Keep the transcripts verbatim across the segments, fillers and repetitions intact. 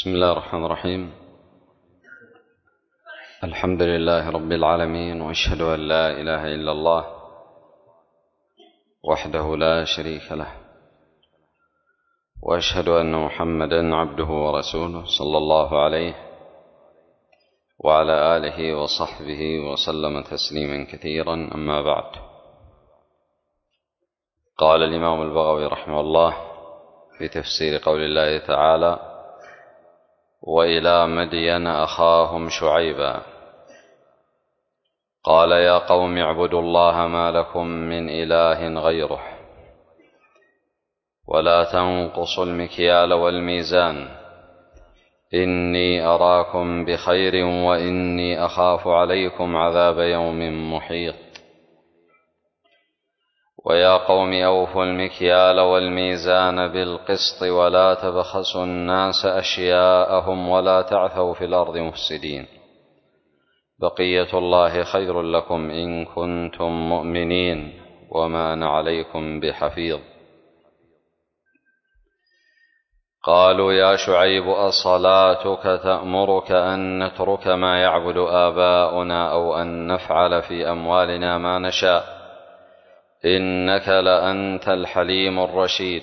بسم الله الرحمن الرحيم. الحمد لله رب العالمين، وأشهد أن لا إله إلا الله وحده لا شريك له، وأشهد أن محمدا عبده ورسوله صلى الله عليه وعلى آله وصحبه وسلم تسليما كثيرا. أما بعد، قال الإمام البغوي رحمه الله في تفسير قول الله تعالى: وإلى مدين أخاهم شعيبا قال يا قوم اعبدوا الله ما لكم من إله غيره ولا تنقصوا المكيال والميزان إني أراكم بخير وإني أخاف عليكم عذاب يوم محيط. ويا قوم أوفوا المكيال والميزان بالقسط ولا تبخسوا الناس أشياءهم ولا تعثوا في الأرض مفسدين بقية الله خير لكم إن كنتم مؤمنين وما أنا عليكم بحفيظ. قالوا يا شعيب أصلاتك تأمرك أن نترك ما يعبد آباؤنا أو أن نفعل في أموالنا ما نشاء إنك لأنت الحليم الرشيد.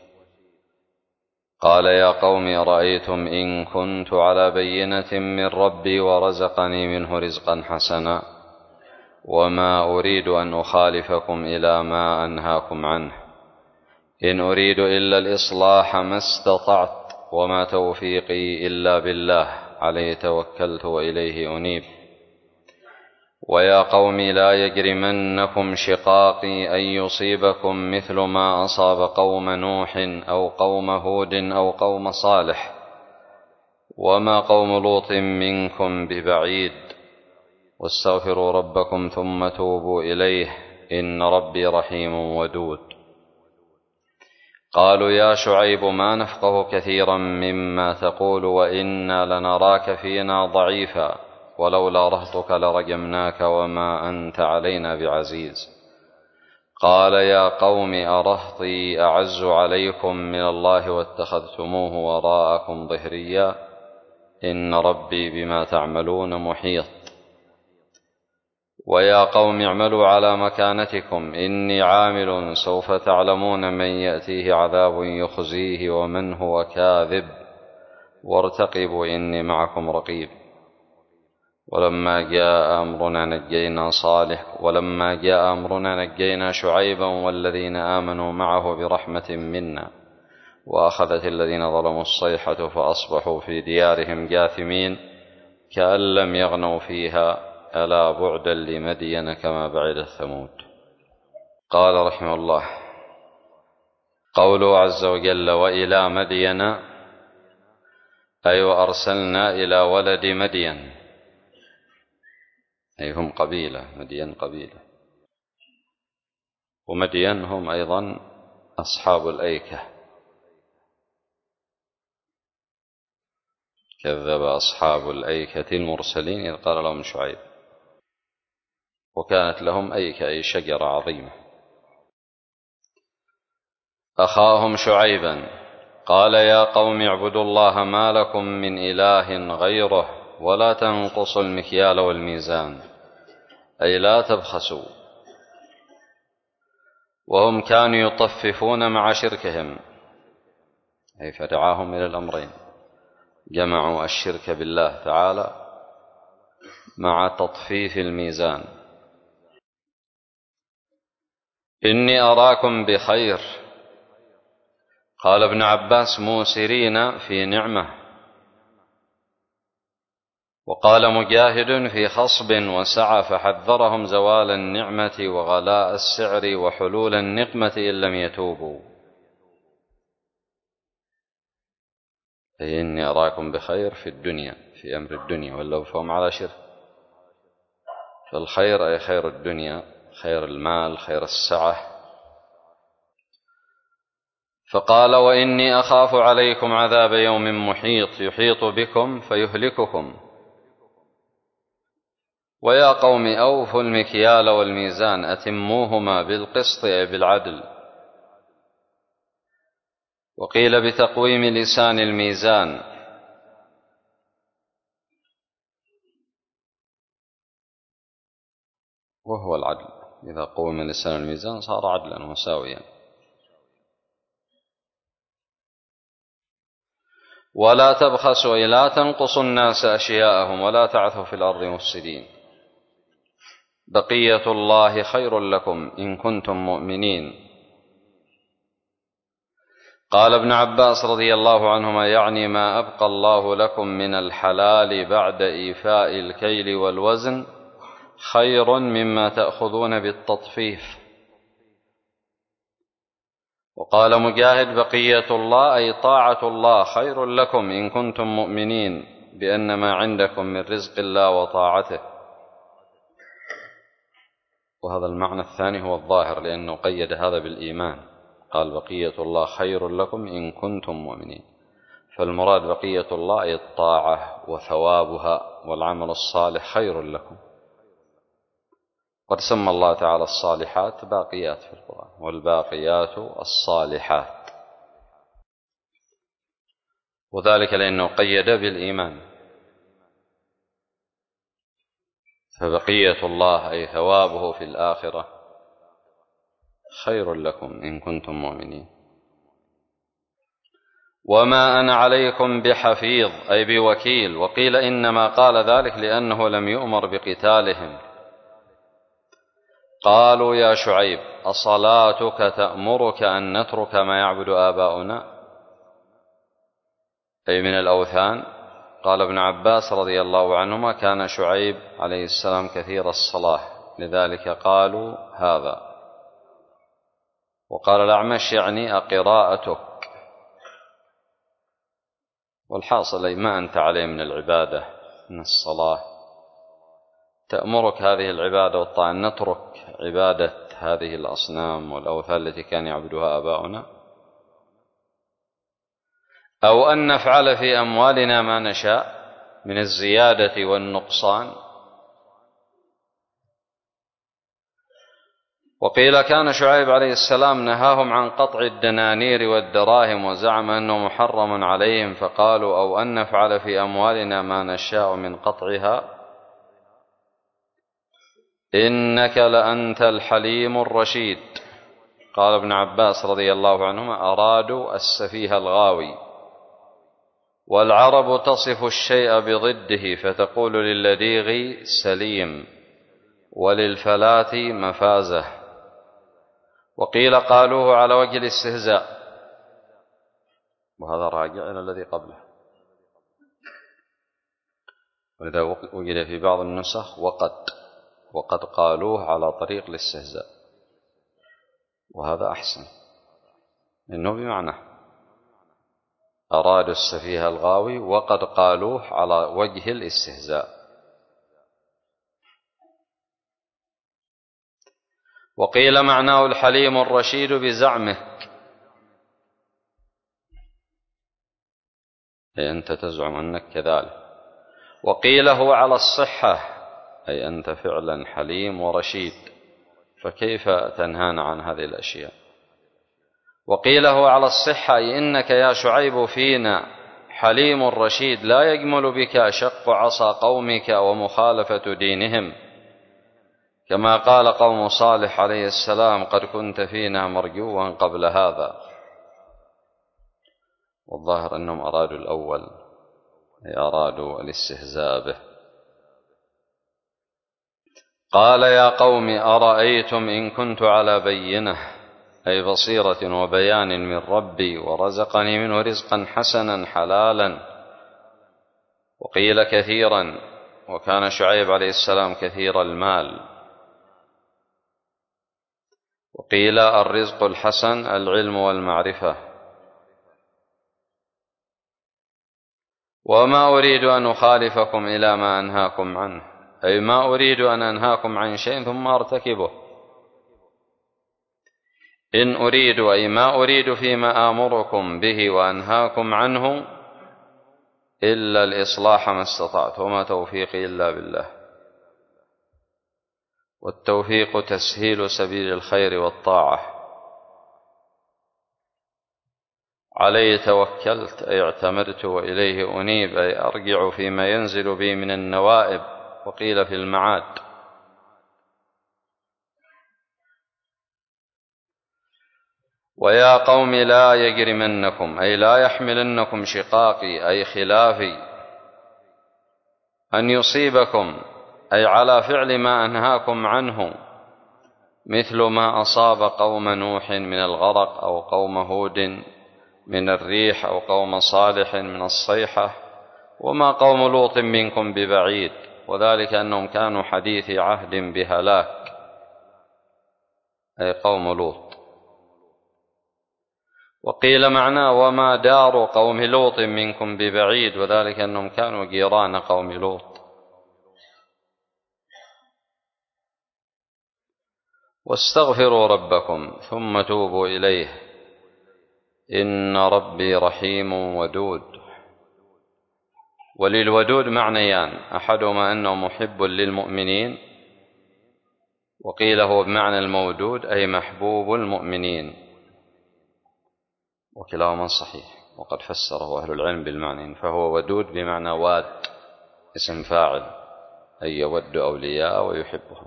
قال يا قوم أرأيتم إن كنت على بينة من ربي ورزقني منه رزقا حسنا وما أريد أن أخالفكم إلى ما أنهاكم عنه إن أريد إلا الإصلاح ما استطعت وما توفيقي إلا بالله عليه توكلت وإليه أنيب. ويا قوم لا يجرمنكم شقاقي أن يصيبكم مثل ما أصاب قوم نوح أو قوم هود أو قوم صالح وما قوم لوط منكم ببعيد واستغفروا ربكم ثم توبوا إليه إن ربي رحيم ودود. قالوا يا شعيب ما نفقه كثيرا مما تقول وإنا لنراك فينا ضعيفا ولولا رهطك لرجمناك وما أنت علينا بعزيز. قال يا قوم أرهطي أعز عليكم من الله واتخذتموه وراءكم ظهريا إن ربي بما تعملون محيط. ويا قوم اعملوا على مكانتكم إني عامل سوف تعلمون من يأتيه عذاب يخزيه ومن هو كاذب وارتقبوا إني معكم رقيب. ولما جاء أمرنا نجينا صالح ولما جاء أمرنا نجينا شعيبا والذين آمنوا معه برحمة منا وأخذت الذين ظلموا الصيحة فأصبحوا في ديارهم جاثمين كأن لم يغنوا فيها ألا بعدا لمدين كما بعد ثمود. قال رحمه الله: قوله عز وجل وإلى مدين أي وأرسلنا إلى ولد مدين، أي هم قبيلة، مدين قبيلة، ومدين هم أيضا أصحاب الأيكة، كذب أصحاب الأيكة المرسلين إذ قال لهم شعيب، وكانت لهم أيكة أي شجرة عظيمة. أخاهم شعيبا قال يا قوم اعبدوا الله ما لكم من إله غيره ولا تنقصوا المكيال والميزان أي لا تبخسوا. وهم كانوا يطففون مع شركهم، أي فدعاهم إلى الأمرين، جمعوا الشرك بالله تعالى مع تطفيف الميزان. إني أراكم بخير، قال ابن عباس موسرين في نعمة، وقال مجاهد في خصب وسعة فحذرهم زوال النعمة وغلاء السعر وحلول النقمة إن لم يتوبوا. أي إني أراكم بخير في الدنيا، في أمر الدنيا، ولو فهم على شرك. فالخير أي خير الدنيا، خير المال، خير السعة. فقال وإني أخاف عليكم عذاب يوم محيط يحيط بكم فيهلككم. ويا قوم أوفوا المكيال والميزان أتموهما بالقسط أي بالعدل. وقيل بتقويم لسان الميزان وهو العدل. إذا قوم الإنسان الميزان صار عدلا مساويا. ولا تبخسوا أي لا تنقصوا الناس أشياءهم ولا تعثوا في الأرض مفسدين. بقية الله خير لكم إن كنتم مؤمنين. قال ابن عباس رضي الله عنهما يعني ما أبقى الله لكم من الحلال بعد إيفاء الكيل والوزن خير مما تأخذون بالتطفيف. وقال مجاهد بقية الله أي طاعة الله خير لكم إن كنتم مؤمنين بأن ما عندكم من رزق الله وطاعته. وهذا المعنى الثاني هو الظاهر لأنه قيد هذا بالإيمان، قال بقية الله خير لكم إن كنتم مؤمنين، فالمراد بقية الله أي الطاعة وثوابها والعمل الصالح خير لكم. قد سمى الله تعالى الصالحات باقيات في القرآن، والباقيات الصالحات، وذلك لأنه قيد بالإيمان. فبقية الله أي ثوابه في الآخرة خير لكم إن كنتم مؤمنين. وما أنا عليكم بحفيظ أي بوكيل. وقيل إنما قال ذلك لأنه لم يؤمر بقتالهم. قالوا يا شعيب أصلاتك تأمرك أن نترك ما يعبد آباؤنا أي من الأوثان؟ قال ابن عباس رضي الله عنهما كان شعيب عليه السلام كثير الصلاة لذلك قالوا هذا. وقال الأعمش يعني أقراءتك، والحاصل أي ما أنت عليه من العبادة من الصلاة تأمرك هذه العبادة والطاعة أن نترك عبادة هذه الأصنام والأوثان التي كان يعبدها آباؤنا، أو أن نفعل في أموالنا ما نشاء من الزيادة والنقصان. وقيل كان شعيب عليه السلام نهاهم عن قطع الدنانير والدراهم وزعم أنه محرم عليهم، فقالوا أو أن نفعل في أموالنا ما نشاء من قطعها إنك لأنت الحليم الرشيد. قال ابن عباس رضي الله عنهما أرادوا السفيه الغاوي. والعرب تصف الشيء بضده فتقول للديغ سليم وللفلاة مفازة. وقيل قالوه على وجه الاستهزاء، وهذا راجع إلى الذي قبله، وإذا وجد في بعض النسخ وقد وقد قالوه على طريق الاستهزاء، وهذا أحسن إنه بمعنى أرادوا السفيه الغاوي وقد قالوه على وجه الاستهزاء. وقيل معناه الحليم الرشيد بزعمك أي أنت تزعم أنك كذلك. وقيل هو على الصحة أي أنت فعلا حليم ورشيد، فكيف تنهانا عن هذه الأشياء. وقيل هو على الصحة أي إنك يا شعيب فينا حليم رشيد لا يجمل بك شق عصا قومك ومخالفة دينهم، كما قال قوم صالح عليه السلام قد كنت فينا مرجوا قبل هذا. والظاهر أنهم أرادوا الأول أي أرادوا الاستهزاء به. قال يا قوم أرأيتم إن كنت على بينة أي بصيرة وبيان من ربي ورزقني منه رزقا حسنا حلالا. وقيل كثيرا، وكان شعيب عليه السلام كثير المال. وقيل الرزق الحسن العلم والمعرفة. وما أريد أن أخالفكم إلى ما أنهاكم عنه أي ما أريد أن أنهاكم عن شيء ثم أرتكبه. إن أريد أي ما أريد فيما آمركم به وأنهاكم عنه إلا الإصلاح ما استطعت وما توفيقي إلا بالله. والتوفيق تسهيل سبيل الخير والطاعة. عليه توكلت أي اعتمدت وإليه أنيب أي أرجع فيما ينزل بي من النوائب. وقيل في المعاد. ويا قوم لا يجرمنكم أي لا يحملنكم شقاقي أي خلافي أن يصيبكم أي على فعل ما أنهاكم عنه مثل ما أصاب قوم نوح من الغرق أو قوم هود من الريح أو قوم صالح من الصيحة وما قوم لوط منكم ببعيد وذلك أنهم كانوا حديث عهد بهلاك أي قوم لوط. وقيل معناه وما دار قوم لوط منكم ببعيد وذلك أنهم كانوا جيران قوم لوط. واستغفروا ربكم ثم توبوا إليه إن ربي رحيم ودود. وللودود معنيان أحدهما أنه محب للمؤمنين وقيل هو بمعنى المودود أي محبوب المؤمنين وكلاهما صحيح وقد فسره أهل العلم بالمعنى فهو ودود بمعنى واد اسم فاعل أي يود أولياء ويحبهم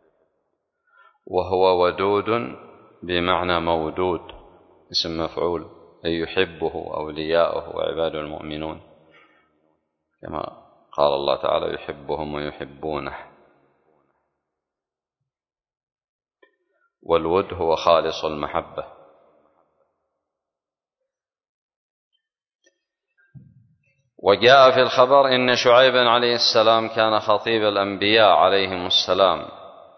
وهو ودود بمعنى مودود اسم مفعول أي يحبه أولياؤه وعباده المؤمنون كما قال الله تعالى يحبهم ويحبونه. والود هو خالص المحبة. وجاء في الخبر إن شعيبا عليه السلام كان خطيب الأنبياء عليهم السلام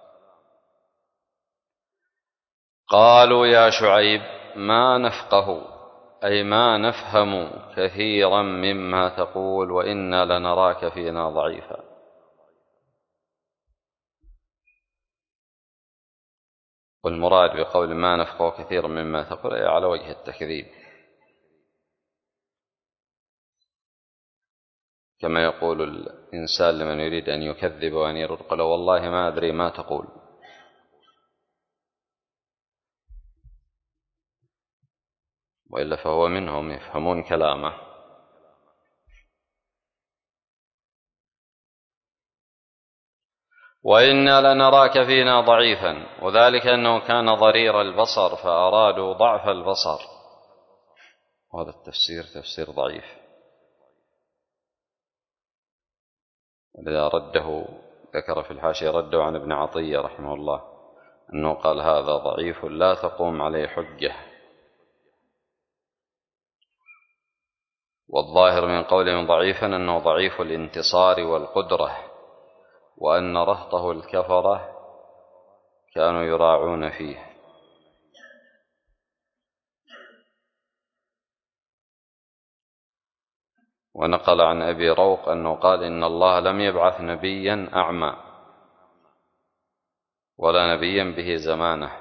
قالوا يا شعيب ما نفقه أي ما نفهم كثيرا مما تقول وإنا لنراك فينا ضعيفا. والمراد بقول ما نفقه كثيرا مما تقول أي على وجه التكذيب كما يقول الإنسان لمن يريد أن يكذب وأن يرد قال والله ما أدري ما تقول وإلا فهو منهم يفهمون كلامه. وإنا لنراك فينا ضعيفا وذلك أنه كان ضرير البصر فأرادوا ضعف البصر وهذا التفسير تفسير ضعيف ولذا رده ذكر في الحاشية رده عن ابن عطية رحمه الله أنه قال هذا ضعيف لا تقوم عليه حجة. والظاهر من قولهم ضعيفا أنه ضعيف الانتصار والقدرة وأن رهطه الكفرة كانوا يراعون فيه. ونقل عن أبي روق أنه قال إن الله لم يبعث نبيا أعمى ولا نبيا به زمانه.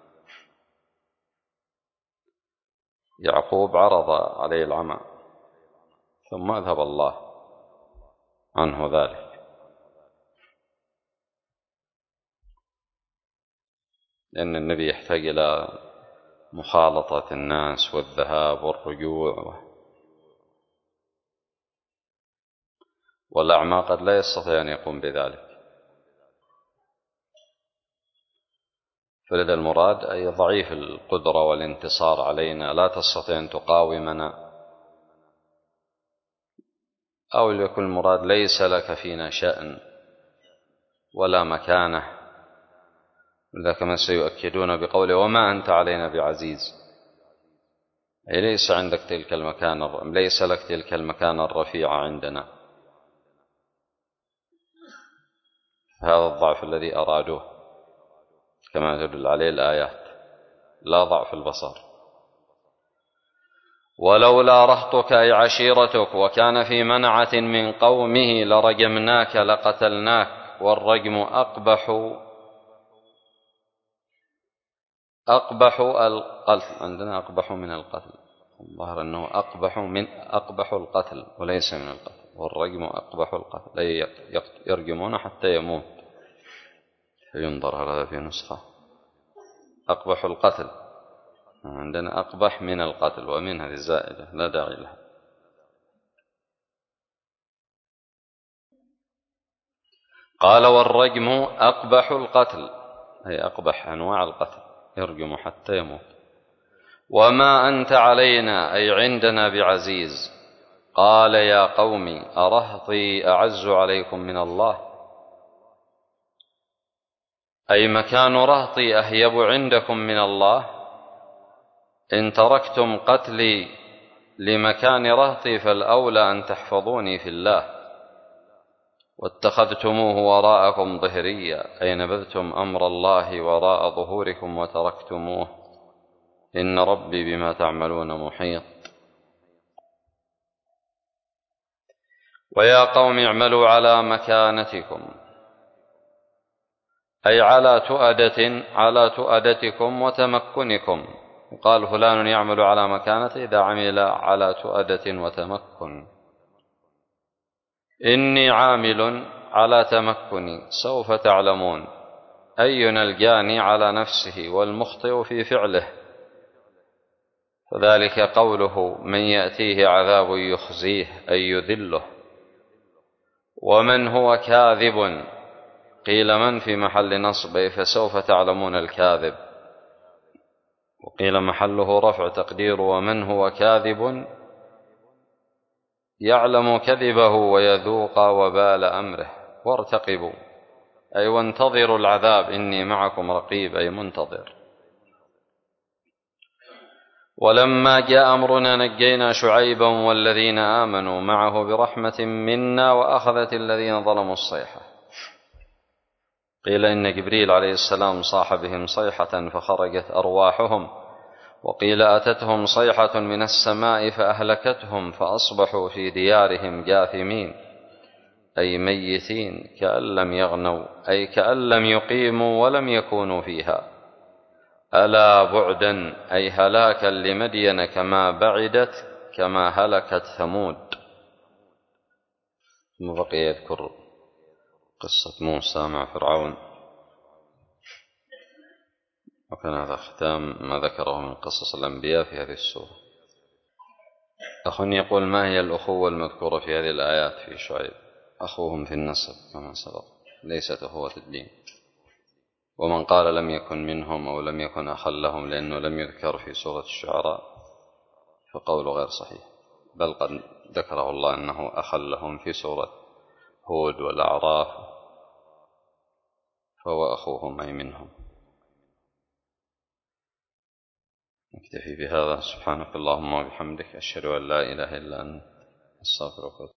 يعقوب عرض عليه العمى ثم أذهب الله عنه ذلك لأن النبي يحتاج إلى مخالطة الناس والذهاب والرجوع والأعمى قد لا يستطيع أن يقوم بذلك. فلذا المراد أي ضعيف القدرة والانتصار علينا لا تستطيع أن تقاومنا أو يكون المراد ليس لك فينا شأن ولا مكانة. لذا كما سيؤكدون بقوله وما أنت علينا بعزيز أي ليس عندك تلك المكانة ليس لك تلك المكانة الرفيعة عندنا. هذا الضعف الذي أرادوه كما تدل عليه الآيات لا ضعف البصر. ولولا رهطك أي عشيرتك وكان في منعة من قومه لرجمناك لقتلناك. والرجم أقبح أقبح القتل عندنا أقبح من القتل الظاهر أنه أقبح من أقبح القتل وليس من القتل. والرجم أقبح القتل أي يرجمون حتى يموت فينظر هذا في نسخة أقبح القتل عندنا أقبح من القتل ومن هذه الزائدة لا داعي لها. قال والرجم أقبح القتل أي أقبح أنواع القتل يرجم حتى يموت. وما أنت علينا أي عندنا بعزيز. قال يا قوم أرهطي أعز عليكم من الله، أي مكان رهطي أهيب عندكم من الله؟ إن تركتم قتلي لمكان رهطي فالأولى أن تحفظوني في الله، واتخذتموه وراءكم ظهريا، أي نبذتم أمر الله وراء ظهوركم وتركتموه. إن ربي بما تعملون محيط. ويا قوم اعملوا على مكانتكم، أي على تؤدة على تؤدتكم وتمكنكم. قال فلان يعمل على مكانته إذا عمل على تؤدة وتمكن. إني عامل على تمكني سوف تعلمون أينا الجاني على نفسه والمخطئ في فعله. فذلك قوله من يأتيه عذاب يخزيه أي يذله. ومن هو كاذب، قيل من في محل نصب فسوف تعلمون الكاذب، وقيل محله رفع تقدير ومن هو كاذب يعلم كذبه ويذوق وبال أمره. وارتقبوا أي وانتظروا العذاب إني معكم رقيب أي منتظر. ولما جاء أمرنا نجينا شعيبا والذين آمنوا معه برحمة منا وأخذت الذين ظلموا الصيحة. قيل إن جبريل عليه السلام صاح بهم صيحة فخرجت أرواحهم، وقيل أتتهم صيحة من السماء فأهلكتهم فأصبحوا في ديارهم جاثمين أي ميتين كأن لم يغنوا أي كأن لم يقيموا ولم يكونوا فيها. ألا بعدا أي هلاكا لمدين كما بعدت كما هلكت ثمود. ثم بقي يذكر قصة موسى مع فرعون، وكان هذا ختام ما ذكره من قصص الأنبياء في هذه السورة. أخ يقول ما هي الأخوة المذكورة في هذه الآيات في شعيب؟ أخوهم في النسب كما سبق، ليست أخوة الدين. ومن قال لم يكن منهم أو لم يكن أخا لهم لأنه لم يذكر في سورة الشعراء فقوله غير صحيح، بل قد ذكره الله أنه أخا لهم في سورة هود والأعراف، فهو أخوهم أي منهم. نكتفي بهذا. سبحانك اللهم وبحمدك أشهد أن لا إله إلا أنت أستغفرك.